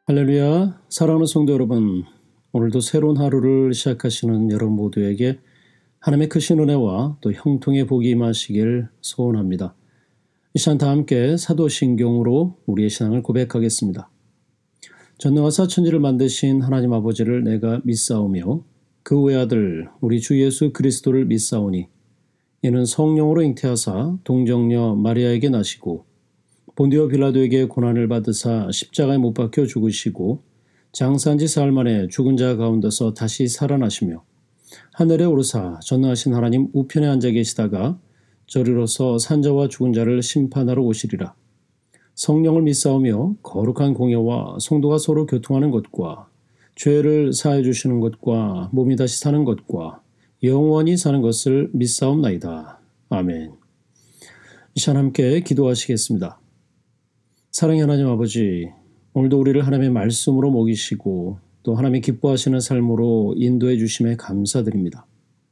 할렐루야, 사랑하는 성도 여러분, 오늘도 새로운 하루를 시작하시는 여러분 모두에게 하나님의 크신 은혜와 또 형통의 복이 임하시길 소원합니다. 이 시간 다 함께 사도신경으로 우리의 신앙을 고백하겠습니다. 전능하 사천지를 만드신 하나님 아버지를 내가 믿사오며 그 외아들 우리 주 예수 그리스도를 믿사오니 이는 성령으로 잉태하사 동정녀 마리아에게 나시고 본디오 빌라도에게 고난을 받으사 십자가에 못 박혀 죽으시고 장사한 지 사흘 만에 죽은 자 가운데서 다시 살아나시며 하늘에 오르사 전능하신 하나님 우편에 앉아 계시다가 저리로서 산자와 죽은 자를 심판하러 오시리라. 성령을 믿사오며 거룩한 공예와 성도가 서로 교통하는 것과 죄를 사해 주시는 것과 몸이 다시 사는 것과 영원히 사는 것을 믿사옵나이다. 아멘. 이 시간 함께 기도하시겠습니다. 사랑의 하나님 아버지, 오늘도 우리를 하나님의 말씀으로 먹이시고 또 하나님의 기뻐하시는 삶으로 인도해 주심에 감사드립니다.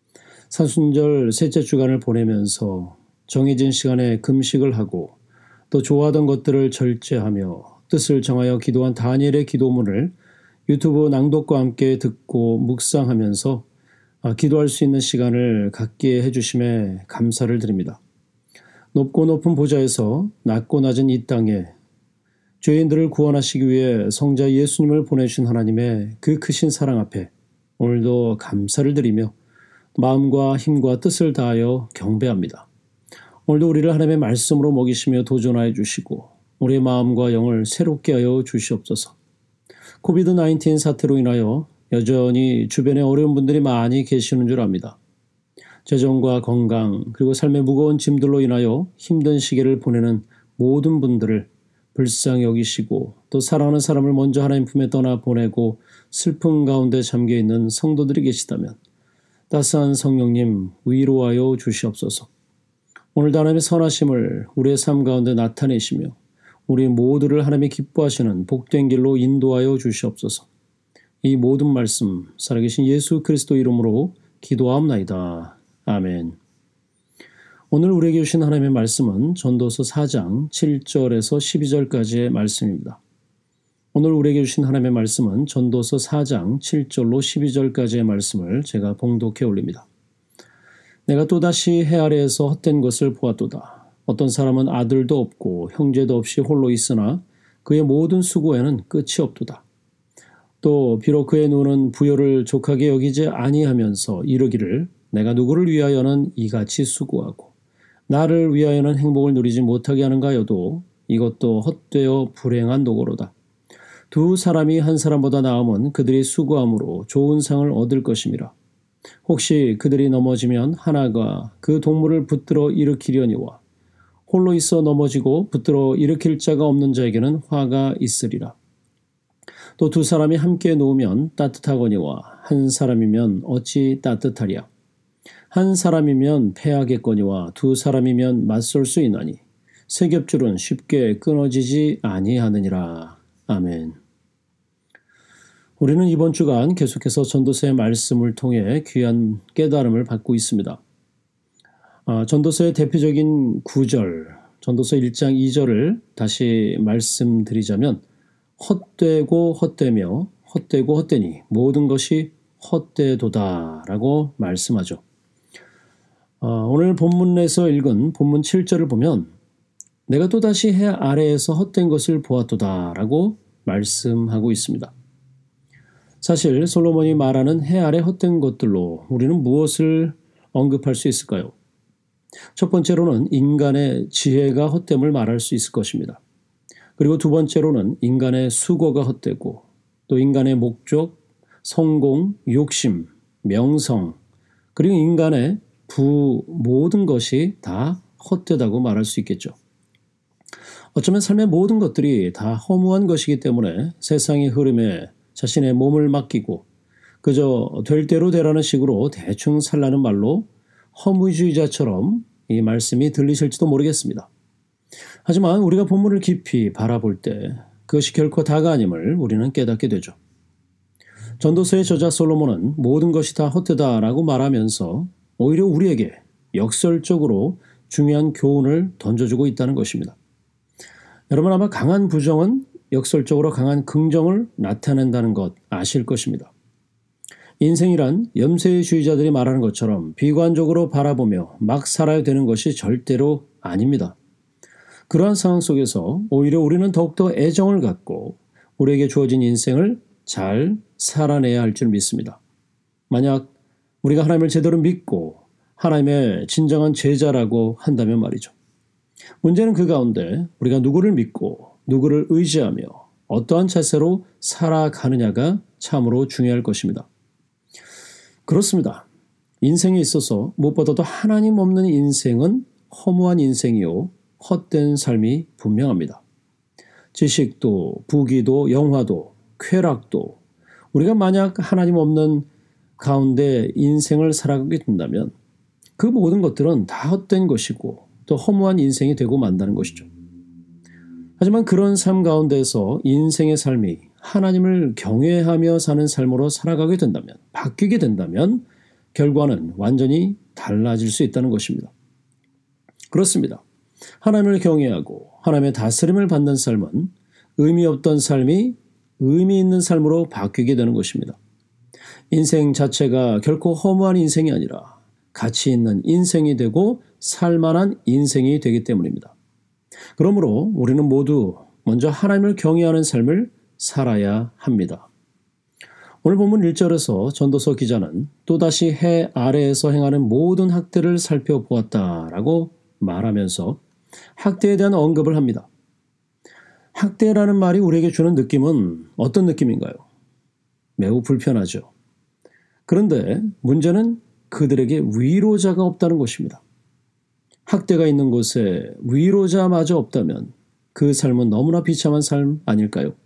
사순절 셋째 주간을 보내면서 정해진 시간에 금식을 하고 또 좋아하던 것들을 절제하며 뜻을 정하여 기도한 다니엘의 기도문을 유튜브 낭독과 함께 듣고 묵상하면서 기도할 수 있는 시간을 갖게 해주심에 감사를 드립니다. 높고 높은 보좌에서 낮고 낮은 이 땅에 죄인들을 구원하시기 위해 성자 예수님을 보내주신 하나님의 그 크신 사랑 앞에 오늘도 감사를 드리며 마음과 힘과 뜻을 다하여 경배합니다. 오늘도 우리를 하나님의 말씀으로 먹이시며 도전하여 주시고 우리의 마음과 영을 새롭게 하여 주시옵소서. 코비드-19 사태로 인하여 여전히 주변에 어려운 분들이 많이 계시는 줄 압니다. 재정과 건강 그리고 삶의 무거운 짐들로 인하여 힘든 시기를 보내는 모든 분들을 불쌍히 여기시고 또 사랑하는 사람을 먼저 하나님 품에 떠나 보내고 슬픔 가운데 잠겨있는 성도들이 계시다면 따스한 성령님 위로하여 주시옵소서. 오늘도 하나님의 선하심을 우리의 삶 가운데 나타내시며 우리 모두를 하나님이 기뻐하시는 복된 길로 인도하여 주시옵소서. 이 모든 말씀 살아계신 예수 그리스도 이름으로 기도하옵나이다. 아멘. 오늘 우리에게 주신 하나님의 말씀은 전도서 4장 7절에서 12절까지의 말씀입니다. 오늘 우리에게 주신 하나님의 말씀은 전도서 4장 7절로 12절까지의 말씀을 제가 봉독해 올립니다. 내가 또다시 해 아래에서 헛된 것을 보았도다. 어떤 사람은 아들도 없고 형제도 없이 홀로 있으나 그의 모든 수고에는 끝이 없도다. 또 비록 그의 눈은 부요를 족하게 여기지 아니하면서 이르기를 내가 누구를 위하여는 이같이 수고하고 나를 위하여는 행복을 누리지 못하게 하는가 하여도 이것도 헛되어 불행한 노고로다. 두 사람이 한 사람보다 나음은 그들이 수고함으로 좋은 상을 얻을 것임이라. 혹시 그들이 넘어지면 하나가 그 동물을 붙들어 일으키려니와 홀로 있어 넘어지고 붙들어 일으킬 자가 없는 자에게는 화가 있으리라. 또 두 사람이 함께 누우면 따뜻하거니와 한 사람이면 어찌 따뜻하랴. 한 사람이면 패하겠거니와 두 사람이면 맞설 수 있나니 세 겹줄은 쉽게 끊어지지 아니하느니라. 아멘. 우리는 이번 주간 계속해서 전도서의 말씀을 통해 귀한 깨달음을 받고 있습니다. 전도서의 대표적인 구절, 전도서 1장 2절을 다시 말씀드리자면 헛되고 헛되며 헛되고 헛되니 모든 것이 헛되도다라고 말씀하죠. 오늘 본문에서 읽은 본문 7절을 보면 내가 또다시 해 아래에서 헛된 것을 보았도다라고 말씀하고 있습니다. 사실 솔로몬이 말하는 해 아래 헛된 것들로 우리는 무엇을 언급할 수 있을까요? 첫 번째로는 인간의 지혜가 헛됨을 말할 수 있을 것입니다. 그리고 두 번째로는 인간의 수고가 헛되고 또 인간의 목적, 성공, 욕심, 명성 그리고 인간의 모든 것이 다 헛되다고 말할 수 있겠죠. 어쩌면 삶의 모든 것들이 다 허무한 것이기 때문에 세상의 흐름에 자신의 몸을 맡기고 그저 될 대로 되라는 식으로 대충 살라는 말로 허무주의자처럼 이 말씀이 들리실지도 모르겠습니다. 하지만 우리가 본문을 깊이 바라볼 때 그것이 결코 다가 아님을 우리는 깨닫게 되죠. 전도서의 저자 솔로몬은 모든 것이 다 헛되다라고 말하면서 오히려 우리에게 역설적으로 중요한 교훈을 던져주고 있다는 것입니다. 여러분 아마 강한 부정은 역설적으로 강한 긍정을 나타낸다는 것 아실 것입니다. 인생이란 염세주의자들이 말하는 것처럼 비관적으로 바라보며 막 살아야 되는 것이 절대로 아닙니다. 그러한 상황 속에서 오히려 우리는 더욱더 애정을 갖고 우리에게 주어진 인생을 잘 살아내야 할 줄 믿습니다. 만약 우리가 하나님을 제대로 믿고 하나님의 진정한 제자라고 한다면 말이죠. 문제는 그 가운데 우리가 누구를 믿고 누구를 의지하며 어떠한 자세로 살아가느냐가 참으로 중요할 것입니다. 그렇습니다. 인생에 있어서 무엇보다도 하나님 없는 인생은 허무한 인생이요 헛된 삶이 분명합니다. 지식도 부귀도 영화도 쾌락도 우리가 만약 하나님 없는 가운데 인생을 살아가게 된다면 그 모든 것들은 다 헛된 것이고 또 허무한 인생이 되고 만다는 것이죠. 하지만 그런 삶 가운데서 인생의 삶이 하나님을 경외하며 사는 삶으로 살아가게 된다면, 바뀌게 된다면 결과는 완전히 달라질 수 있다는 것입니다. 그렇습니다. 하나님을 경외하고 하나님의 다스림을 받는 삶은 의미 없던 삶이 의미 있는 삶으로 바뀌게 되는 것입니다. 인생 자체가 결코 허무한 인생이 아니라 가치 있는 인생이 되고 살만한 인생이 되기 때문입니다. 그러므로 우리는 모두 먼저 하나님을 경외하는 삶을 살아야 합니다. 오늘 본문 1절에서 전도서 기자는 또다시 해 아래에서 행하는 모든 학대를 살펴보았다라고 말하면서 학대에 대한 언급을 합니다. 학대라는 말이 우리에게 주는 느낌은 어떤 느낌인가요? 매우 불편하죠. 그런데 문제는 그들에게 위로자가 없다는 것입니다. 학대가 있는 곳에 위로자마저 없다면 그 삶은 너무나 비참한 삶 아닐까요?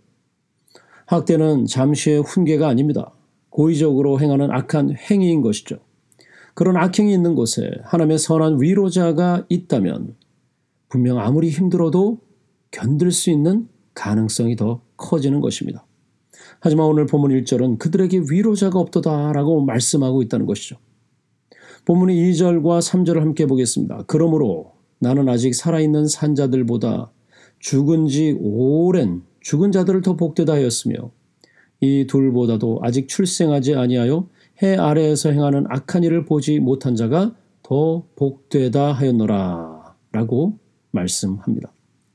학대는 잠시의 훈계가 아닙니다. 고의적으로 행하는 악한 행위인 것이죠. 그런 악행이 있는 곳에 하나님의 선한 위로자가 있다면 분명 아무리 힘들어도 견딜 수 있는 가능성이 더 커지는 것입니다. 하지만 오늘 본문 1절은 그들에게 위로자가 없도다라고 말씀하고 있다는 것이죠. 본문의 2절과 3절을 함께 보겠습니다. 그러므로 나는 아직 살아있는 산자들보다 죽은 지 오랜 죽은 자들을 더 복되다 하였으며 이 둘보다도 아직 출생하지 아니하여 해 아래에서 행하는 악한 일을 보지 못한 자가 더 복되다 하였노라 라고 말씀합니다.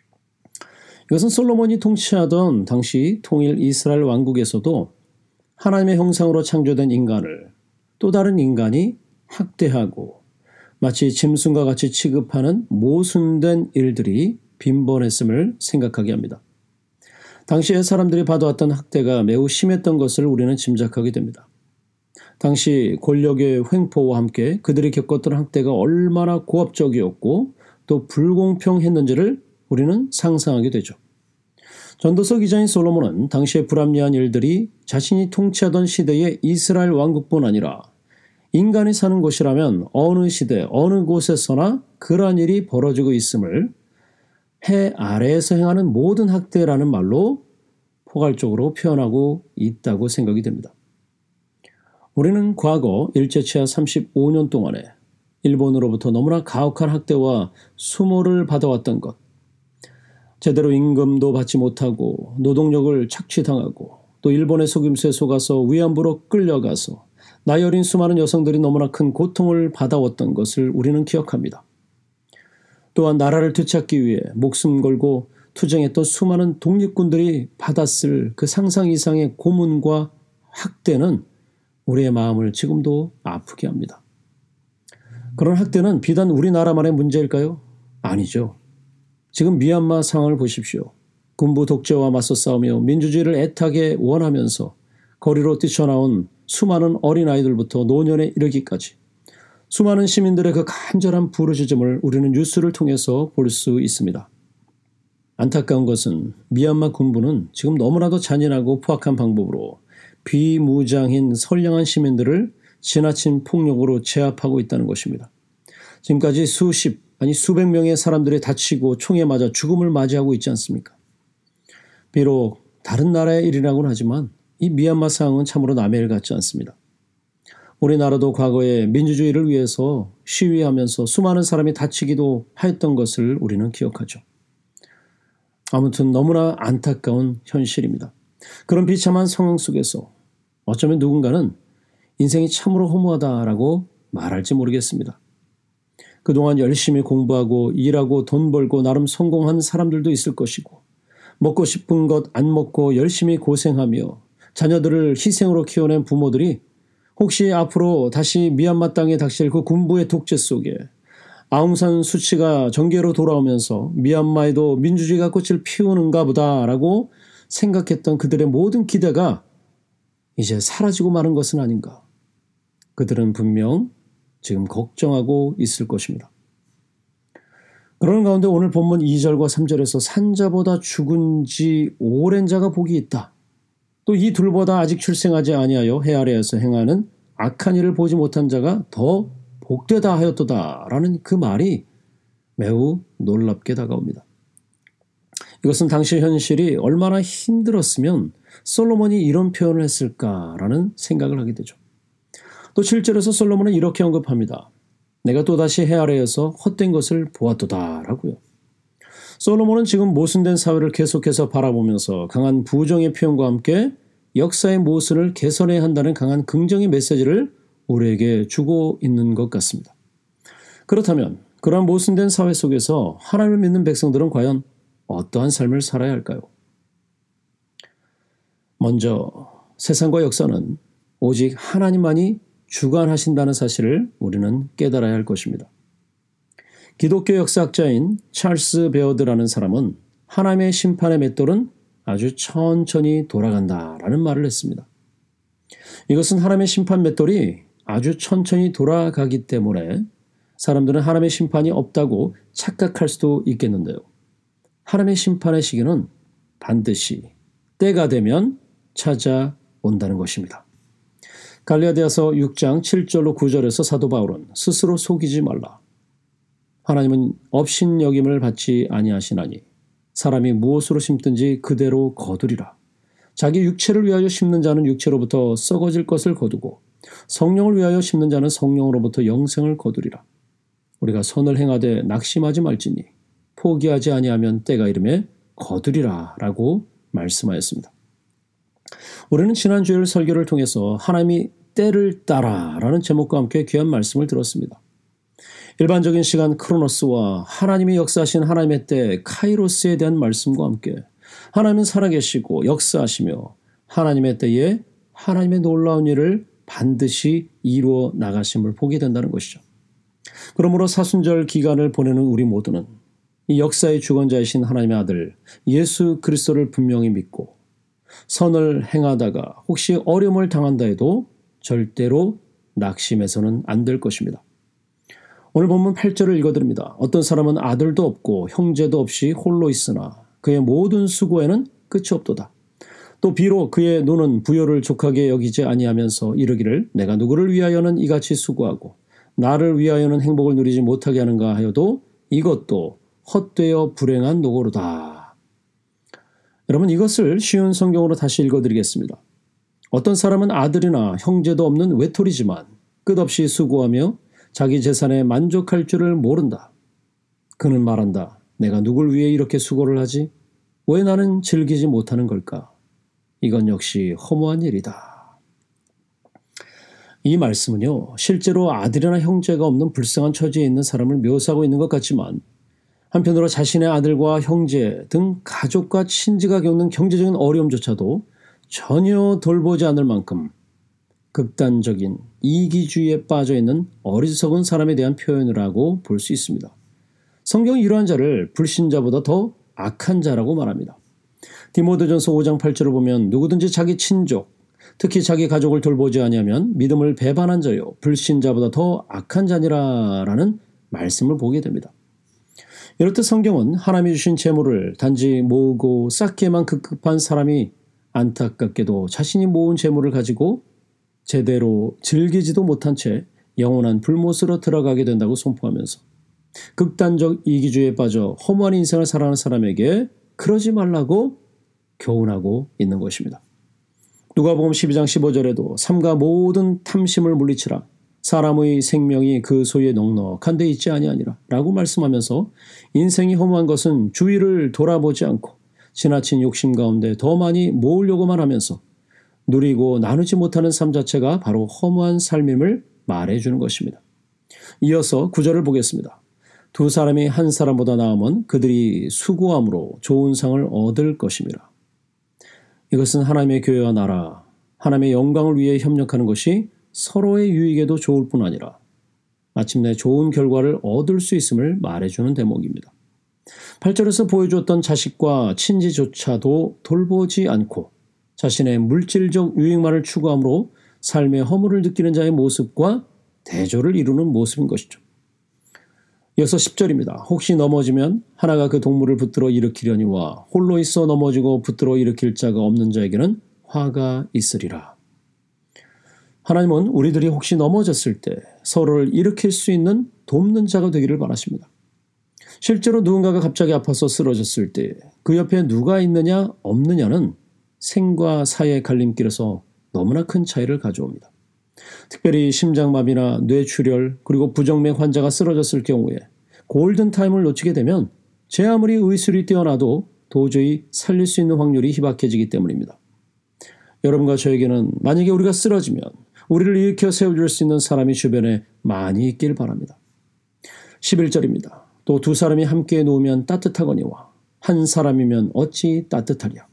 이것은 솔로몬이 통치하던 당시 통일 이스라엘 왕국에서도 하나님의 형상으로 창조된 인간을 또 다른 인간이 학대하고 마치 짐승과 같이 취급하는 모순된 일들이 빈번했음을 생각하게 합니다. 당시에 사람들이 받아왔던 학대가 매우 심했던 것을 우리는 짐작하게 됩니다. 당시 권력의 횡포와 함께 그들이 겪었던 학대가 얼마나 고압적이었고 또 불공평했는지를 우리는 상상하게 되죠. 전도서 기자인 솔로몬은 당시의 불합리한 일들이 자신이 통치하던 시대의 이스라엘 왕국뿐 아니라 인간이 사는 곳이라면 어느 시대 어느 곳에서나 그러한 일이 벌어지고 있음을 해 아래에서 행하는 모든 학대라는 말로 포괄적으로 표현하고 있다고 생각이 됩니다. 우리는 과거 일제치하 35년 동안에 일본으로부터 너무나 가혹한 학대와 수모를 받아왔던 것, 제대로 임금도 받지 못하고 노동력을 착취당하고 또 일본의 속임수에 속아서 위안부로 끌려가서 나이 어린 수많은 여성들이 너무나 큰 고통을 받아왔던 것을 우리는 기억합니다. 또한 나라를 되찾기 위해 목숨 걸고 투쟁했던 수많은 독립군들이 받았을 그 상상 이상의 고문과 학대는 우리의 마음을 지금도 아프게 합니다. 그런 학대는 비단 우리나라만의 문제일까요? 아니죠. 지금 미얀마 상황을 보십시오. 군부 독재와 맞서 싸우며 민주주의를 애타게 원하면서 거리로 뛰쳐나온 수많은 어린아이들부터 노년에 이르기까지 수많은 시민들의 그 간절한 부르짖음을 우리는 뉴스를 통해서 볼 수 있습니다. 안타까운 것은 미얀마 군부는 지금 너무나도 잔인하고 포악한 방법으로 비무장인 선량한 시민들을 지나친 폭력으로 제압하고 있다는 것입니다. 지금까지 수백 명의 사람들이 다치고 총에 맞아 죽음을 맞이하고 있지 않습니까? 비록 다른 나라의 일이라고는 하지만 이 미얀마 상황은 참으로 남의 일 같지 않습니다. 우리나라도 과거에 민주주의를 위해서 시위하면서 수많은 사람이 다치기도 하였던 것을 우리는 기억하죠. 아무튼 너무나 안타까운 현실입니다. 그런 비참한 상황 속에서 어쩌면 누군가는 인생이 참으로 허무하다라고 말할지 모르겠습니다. 그동안 열심히 공부하고 일하고 돈 벌고 나름 성공한 사람들도 있을 것이고 먹고 싶은 것 안 먹고 열심히 고생하며 자녀들을 희생으로 키워낸 부모들이 혹시 앞으로 다시 미얀마 땅에 닥칠 그 군부의 독재 속에 아웅산 수치가 정계로 돌아오면서 미얀마에도 민주주의가 꽃을 피우는가 보다라고 생각했던 그들의 모든 기대가 이제 사라지고 마는 것은 아닌가. 그들은 분명 지금 걱정하고 있을 것입니다. 그러는 가운데 오늘 본문 2절과 3절에서 산자보다 죽은 지 오랜 자가 복이 있다. 또 이 둘보다 아직 출생하지 아니하여 해 아래에서 행하는 악한 일을 보지 못한 자가 더 복되다 하였도다라는 그 말이 매우 놀랍게 다가옵니다. 이것은 당시 현실이 얼마나 힘들었으면 솔로몬이 이런 표현을 했을까라는 생각을 하게 되죠. 또 7절에서 솔로몬은 이렇게 언급합니다. 내가 또다시 해 아래에서 헛된 것을 보았도다라고요. 솔로몬은 지금 모순된 사회를 계속해서 바라보면서 강한 부정의 표현과 함께 역사의 모순을 개선해야 한다는 강한 긍정의 메시지를 우리에게 주고 있는 것 같습니다. 그렇다면 그러한 모순된 사회 속에서 하나님을 믿는 백성들은 과연 어떠한 삶을 살아야 할까요? 먼저 세상과 역사는 오직 하나님만이 주관하신다는 사실을 우리는 깨달아야 할 것입니다. 기독교 역사학자인 찰스 베어드라는 사람은 하나님의 심판의 맷돌은 아주 천천히 돌아간다라는 말을 했습니다. 이것은 하나님의 심판 맷돌이 아주 천천히 돌아가기 때문에 사람들은 하나님의 심판이 없다고 착각할 수도 있겠는데요. 하나님의 심판의 시기는 반드시 때가 되면 찾아온다는 것입니다. 갈라디아서 6장 7절로 9절에서 사도 바울은 스스로 속이지 말라. 하나님은 업신여김을 받지 아니하시나니 사람이 무엇으로 심든지 그대로 거두리라. 자기 육체를 위하여 심는 자는 육체로부터 썩어질 것을 거두고 성령을 위하여 심는 자는 성령으로부터 영생을 거두리라. 우리가 선을 행하되 낙심하지 말지니 포기하지 아니하면 때가 이르매 거두리라 라고 말씀하였습니다. 우리는 지난 주일 설교를 통해서 하나님이 때를 따라 라는 제목과 함께 귀한 말씀을 들었습니다. 일반적인 시간 크로노스와 하나님이 역사하신 하나님의 때 카이로스에 대한 말씀과 함께 하나님은 살아계시고 역사하시며 하나님의 때에 하나님의 놀라운 일을 반드시 이루어 나가심을 보게 된다는 것이죠. 그러므로 사순절 기간을 보내는 우리 모두는 이 역사의 주권자이신 하나님의 아들 예수 그리스도를 분명히 믿고 선을 행하다가 혹시 어려움을 당한다 해도 절대로 낙심해서는 안 될 것입니다. 오늘 본문 8절을 읽어드립니다. 어떤 사람은 아들도 없고 형제도 없이 홀로 있으나 그의 모든 수고에는 끝이 없도다. 또 비록 그의 눈은 부요를 족하게 여기지 아니하면서 이르기를 내가 누구를 위하여는 이같이 수고하고 나를 위하여는 행복을 누리지 못하게 하는가 하여도 이것도 헛되어 불행한 노고로다. 여러분 이것을 쉬운 성경으로 다시 읽어드리겠습니다. 어떤 사람은 아들이나 형제도 없는 외톨이지만 끝없이 수고하며 자기 재산에 만족할 줄을 모른다. 그는 말한다. 내가 누굴 위해 이렇게 수고를 하지? 왜 나는 즐기지 못하는 걸까? 이건 역시 허무한 일이다. 이 말씀은요. 실제로 아들이나 형제가 없는 불쌍한 처지에 있는 사람을 묘사하고 있는 것 같지만 한편으로 자신의 아들과 형제 등 가족과 친지가 겪는 경제적인 어려움조차도 전혀 돌보지 않을 만큼 극단적인 이기주의에 빠져있는 어리석은 사람에 대한 표현이라고 볼 수 있습니다. 성경은 이러한 자를 불신자보다 더 악한 자라고 말합니다. 디모데전서 5장 8절을 보면 누구든지 자기 친족, 특히 자기 가족을 돌보지 아니하면 믿음을 배반한 자요 불신자보다 더 악한 자니라라는 말씀을 보게 됩니다. 이렇듯 성경은 하나님이 주신 재물을 단지 모으고 쌓기에만 급급한 사람이 안타깝게도 자신이 모은 재물을 가지고 제대로 즐기지도 못한 채 영원한 불못으로 들어가게 된다고 선포하면서 극단적 이기주의에 빠져 허무한 인생을 살아가는 사람에게 그러지 말라고 교훈하고 있는 것입니다. 누가복음 12장 15절에도 삼가 모든 탐심을 물리치라. 사람의 생명이 그 소에 넉넉한 데 있지 아니하니라 라고 말씀하면서 인생이 허무한 것은 주위를 돌아보지 않고 지나친 욕심 가운데 더 많이 모으려고만 하면서 누리고 나누지 못하는 삶 자체가 바로 허무한 삶임을 말해주는 것입니다. 이어서 9절을 보겠습니다. 두 사람이 한 사람보다 나으면 그들이 수고함으로 좋은 상을 얻을 것임이라. 이것은 하나님의 교회와 나라, 하나님의 영광을 위해 협력하는 것이 서로의 유익에도 좋을 뿐 아니라 마침내 좋은 결과를 얻을 수 있음을 말해주는 대목입니다. 8절에서 보여주었던 자식과 친지조차도 돌보지 않고 자신의 물질적 유익만을 추구함으로 삶의 허물을 느끼는 자의 모습과 대조를 이루는 모습인 것이죠. 이어서 10절입니다. 혹시 넘어지면 하나가 그 동물을 붙들어 일으키려니와 홀로 있어 넘어지고 붙들어 일으킬 자가 없는 자에게는 화가 있으리라. 하나님은 우리들이 혹시 넘어졌을 때 서로를 일으킬 수 있는 돕는 자가 되기를 바라십니다. 실제로 누군가가 갑자기 아파서 쓰러졌을 때 그 옆에 누가 있느냐 없느냐는 생과 사의 갈림길에서 너무나 큰 차이를 가져옵니다. 특별히 심장마비나 뇌출혈 그리고 부정맥 환자가 쓰러졌을 경우에 골든타임을 놓치게 되면 제 아무리 의술이 뛰어나도 도저히 살릴 수 있는 확률이 희박해지기 때문입니다. 여러분과 저에게는 만약에 우리가 쓰러지면 우리를 일으켜 세워줄 수 있는 사람이 주변에 많이 있길 바랍니다. 11절입니다. 또 두 사람이 함께 누우면 따뜻하거니와 한 사람이면 어찌 따뜻하랴.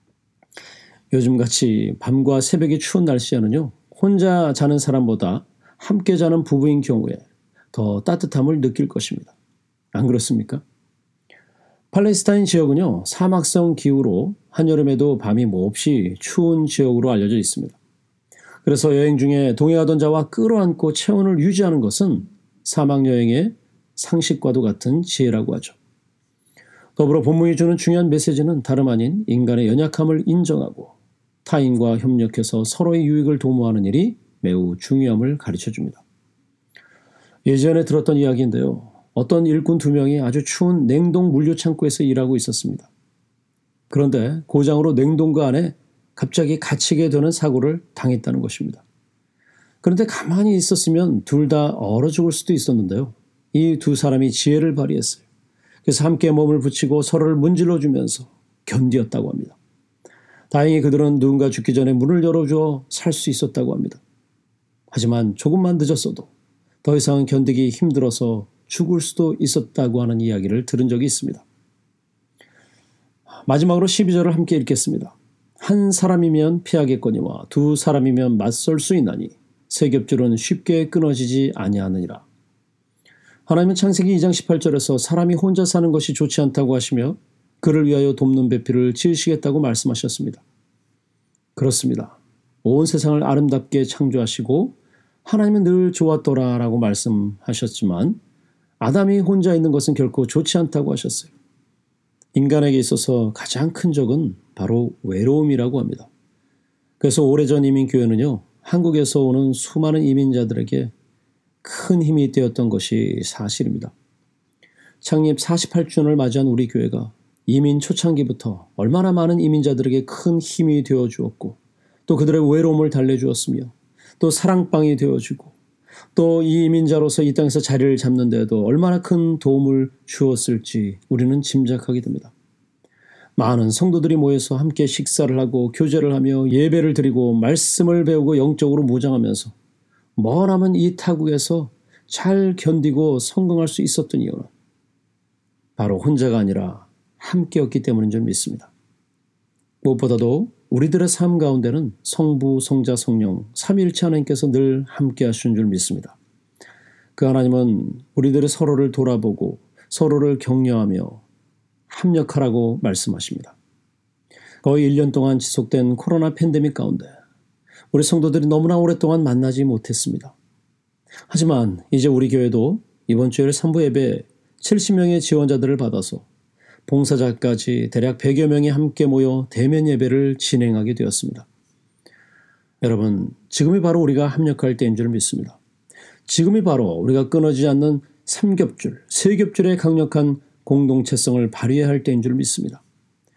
요즘같이 밤과 새벽이 추운 날씨에는요. 혼자 자는 사람보다 함께 자는 부부인 경우에 더 따뜻함을 느낄 것입니다. 안 그렇습니까? 팔레스타인 지역은요. 사막성 기후로 한여름에도 밤이 몹시 추운 지역으로 알려져 있습니다. 그래서 여행 중에 동행하던 자와 끌어안고 체온을 유지하는 것은 사막여행의 상식과도 같은 지혜라고 하죠. 더불어 본문이 주는 중요한 메시지는 다름 아닌 인간의 연약함을 인정하고 타인과 협력해서 서로의 유익을 도모하는 일이 매우 중요함을 가르쳐줍니다. 예전에 들었던 이야기인데요. 어떤 일꾼 2명이 아주 추운 냉동 물류창고에서 일하고 있었습니다. 그런데 고장으로 냉동고 안에 갑자기 갇히게 되는 사고를 당했다는 것입니다. 그런데 가만히 있었으면 둘 다 얼어 죽을 수도 있었는데요. 이 두 사람이 지혜를 발휘했어요. 그래서 함께 몸을 붙이고 서로를 문질러주면서 견디었다고 합니다. 다행히 그들은 누군가 죽기 전에 문을 열어주어 살 수 있었다고 합니다. 하지만 조금만 늦었어도 더 이상 견디기 힘들어서 죽을 수도 있었다고 하는 이야기를 들은 적이 있습니다. 마지막으로 12절을 함께 읽겠습니다. 한 사람이면 피하겠거니와 두 사람이면 맞설 수 있나니 세 겹줄은 쉽게 끊어지지 아니하느니라. 하나님은 창세기 2장 18절에서 사람이 혼자 사는 것이 좋지 않다고 하시며 그를 위하여 돕는 배필을 지으시겠다고 말씀하셨습니다. 그렇습니다. 온 세상을 아름답게 창조하시고 하나님은 늘 좋았더라라고 말씀하셨지만 아담이 혼자 있는 것은 결코 좋지 않다고 하셨어요. 인간에게 있어서 가장 큰 적은 바로 외로움이라고 합니다. 그래서 오래전 이민교회는요. 한국에서 오는 수많은 이민자들에게 큰 힘이 되었던 것이 사실입니다. 창립 48주년을 맞이한 우리 교회가 이민 초창기부터 얼마나 많은 이민자들에게 큰 힘이 되어주었고 또 그들의 외로움을 달래주었으며 또 사랑방이 되어주고 또 이 이민자로서 이 땅에서 자리를 잡는 데에도 얼마나 큰 도움을 주었을지 우리는 짐작하게 됩니다. 많은 성도들이 모여서 함께 식사를 하고 교제를 하며 예배를 드리고 말씀을 배우고 영적으로 무장하면서 머나먼 이 타국에서 잘 견디고 성공할 수 있었던 이유는 바로 혼자가 아니라 함께였기 때문인 줄 믿습니다. 무엇보다도 우리들의 삶 가운데는 성부, 성자, 성령, 삼위일체 하나님께서 늘 함께 하시는 줄 믿습니다. 그 하나님은 우리들의 서로를 돌아보고 서로를 격려하며 합력하라고 말씀하십니다. 거의 1년 동안 지속된 코로나 팬데믹 가운데 우리 성도들이 너무나 오랫동안 만나지 못했습니다. 하지만 이제 우리 교회도 이번 주일 3부 예배에 70명의 지원자들을 받아서 봉사자까지 대략 100여 명이 함께 모여 대면 예배를 진행하게 되었습니다. 여러분, 지금이 바로 우리가 합력할 때인 줄 믿습니다. 지금이 바로 우리가 끊어지지 않는 3겹줄, 3겹줄의 강력한 공동체성을 발휘해야 할 때인 줄 믿습니다.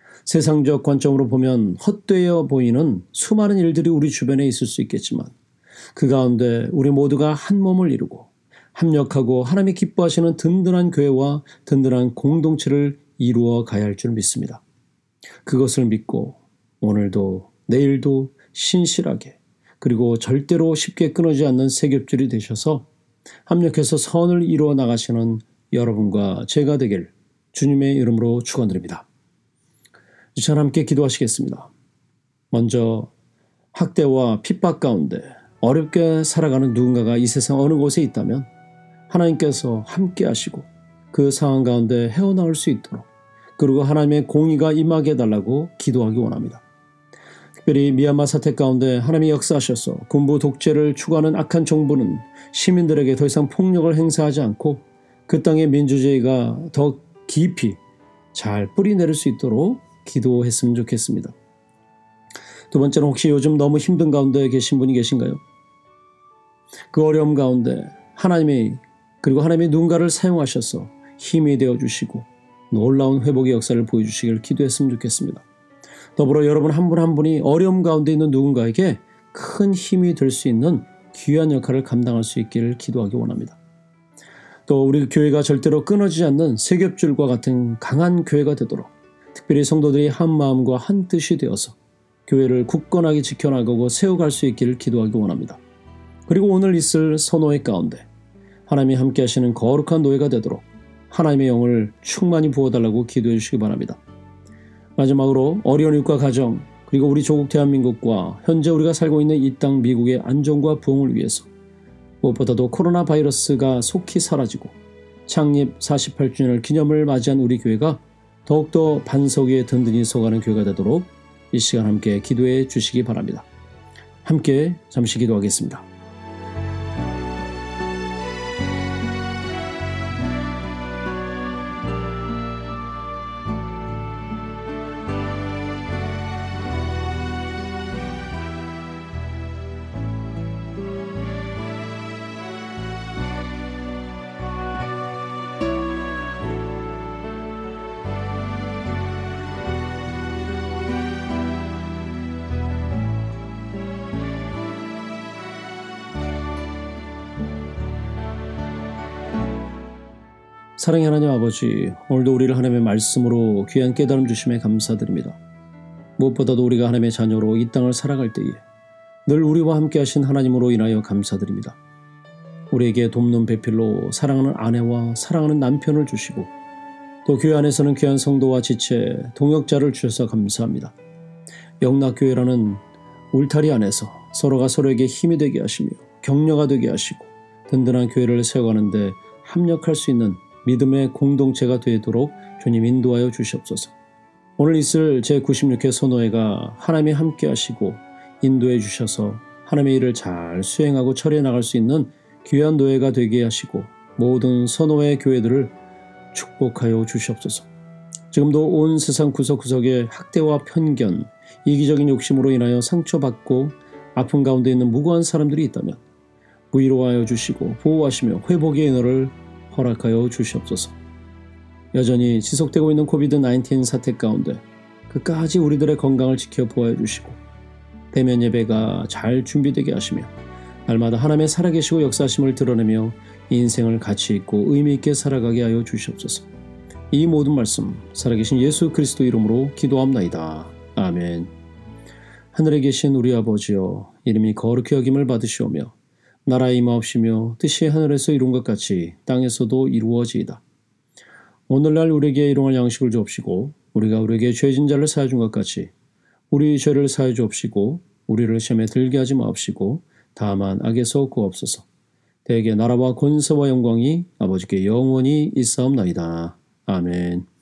세상적 관점으로 보면 헛되어 보이는 수많은 일들이 우리 주변에 있을 수 있겠지만 그 가운데 우리 모두가 한 몸을 이루고 합력하고 하나님이 기뻐하시는 든든한 교회와 든든한 공동체를 이루어 가야 할 줄 믿습니다. 그것을 믿고 오늘도 내일도 신실하게 그리고 절대로 쉽게 끊어지지 않는 세겹줄이 되셔서 합력해서 선을 이루어 나가시는 여러분과 제가 되길 주님의 이름으로 축원드립니다. 이 시간 함께 기도하시겠습니다. 먼저 학대와 핍박 가운데 어렵게 살아가는 누군가가 이 세상 어느 곳에 있다면 하나님께서 함께 하시고 그 상황 가운데 헤어나올 수 있도록 그리고 하나님의 공의가 임하게 해달라고 기도하기 원합니다. 특별히 미얀마 사태 가운데 하나님이 역사하셔서 군부 독재를 추구하는 악한 정부는 시민들에게 더 이상 폭력을 행사하지 않고 그 땅의 민주주의가 더 깊이 잘 뿌리내릴 수 있도록 기도했으면 좋겠습니다. 두 번째는 혹시 요즘 너무 힘든 가운데 계신 분이 계신가요? 그 어려움 가운데 하나님이 누군가를 사용하셔서 힘이 되어주시고 놀라운 회복의 역사를 보여주시길 기도했으면 좋겠습니다. 더불어 여러분 한 분 한 분이 어려움 가운데 있는 누군가에게 큰 힘이 될 수 있는 귀한 역할을 감당할 수 있기를 기도하기 원합니다. 또 우리 교회가 절대로 끊어지지 않는 세겹줄과 같은 강한 교회가 되도록 특별히 성도들이 한 마음과 한 뜻이 되어서 교회를 굳건하게 지켜나가고 세워갈 수 있기를 기도하기 원합니다. 그리고 오늘 있을 선호회 가운데 하나님이 함께 하시는 거룩한 노예가 되도록 하나님의 영을 충만히 부어달라고 기도해 주시기 바랍니다. 마지막으로 어려운 이웃과 가정 그리고 우리 조국 대한민국과 현재 우리가 살고 있는 이 땅 미국의 안정과 부흥을 위해서 무엇보다도 코로나 바이러스가 속히 사라지고 창립 48주년을 기념을 맞이한 우리 교회가 더욱더 반석 위에 든든히 서가는 교회가 되도록 이 시간 함께 기도해 주시기 바랍니다. 함께 잠시 기도하겠습니다. 사랑의 하나님 아버지, 오늘도 우리를 하나님의 말씀으로 귀한 깨달음 주심에 감사드립니다. 무엇보다도 우리가 하나님의 자녀로 이 땅을 살아갈 때에 늘 우리와 함께 하신 하나님으로 인하여 감사드립니다. 우리에게 돕는 배필로 사랑하는 아내와 사랑하는 남편을 주시고 또 교회 안에서는 귀한 성도와 지체, 동역자를 주셔서 감사합니다. 영락교회라는 울타리 안에서 서로가 서로에게 힘이 되게 하시며 격려가 되게 하시고 든든한 교회를 세워가는데 합력할 수 있는 믿음의 공동체가 되도록 주님 인도하여 주시옵소서. 오늘 있을 제96회 선호회가 하나님이 함께 하시고 인도해 주셔서 하나님의 일을 잘 수행하고 처리해 나갈 수 있는 귀한 노예가 되게 하시고 모든 선호회 교회들을 축복하여 주시옵소서. 지금도 온 세상 구석구석에 학대와 편견, 이기적인 욕심으로 인하여 상처받고 아픈 가운데 있는 무고한 사람들이 있다면 위로하여 주시고 보호하시며 회복의 은혜를 허락하여 주시옵소서. 여전히 지속되고 있는 코비드-19 사태 가운데 끝까지 우리들의 건강을 지켜 보호해 주시고 대면 예배가 잘 준비되게 하시며 날마다 하나님의 살아계시고 역사하심을 드러내며 인생을 가치 있고 의미 있게 살아가게 하여 주시옵소서. 이 모든 말씀 살아계신 예수 그리스도 이름으로 기도합나이다. 아멘. 하늘에 계신 우리 아버지여, 이름이 거룩히 여김을 받으시오며 나라의 임하옵시며 뜻이 하늘에서 이룬 것 같이 땅에서도 이루어지이다. 오늘날 우리에게 일용할 양식을 주옵시고 우리가 우리에게 죄진 자를 사하여 준 것 같이 우리 죄를 사하여 주옵시고 우리를 시험에 들게 하지 마옵시고 다만 악에서 구하옵소서. 대개 나라와 권세와 영광이 아버지께 영원히 있사옵나이다. 아멘.